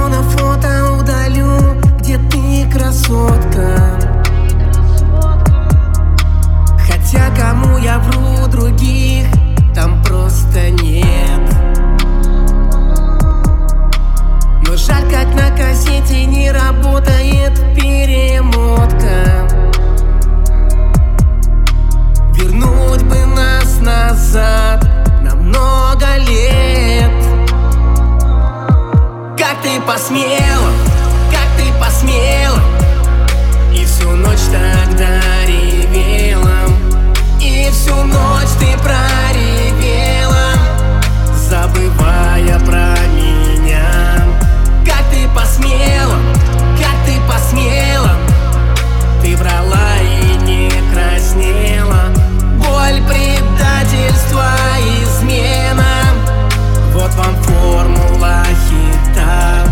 телефона фото удалю, где ты красотка. Хотя кому я вру, других там просто нет. Но жаль, как на кассете не работает перемотка. Вернуть бы нас назад на много лет. Как ты посмела, как ты посмела, и всю ночь тогда ревела, и всю ночь ты проревела, забывая про меня. Как ты посмела, как ты посмела, ты врала и не краснела. Боль, предательство, измена, вот вам формула хита.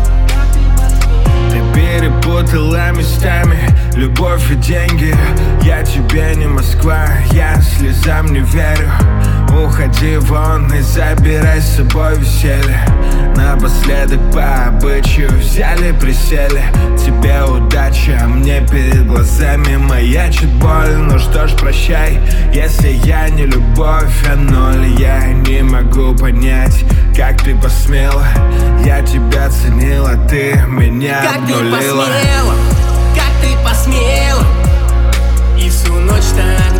Ты перепутала местами любовь и деньги. Я тебе не Москва, я слезам не верю. Уходи вон и забирай с собой веселье. Напоследок по обычаю взяли, присели. Тебе удача, а мне перед глазами маячит боль. Ну что ж, прощай, если я не любовь, а ноль. Я не могу понять, как ты посмела. Я тебя ценила, ты меня обнулила. Как ты посмела, и всю ночь так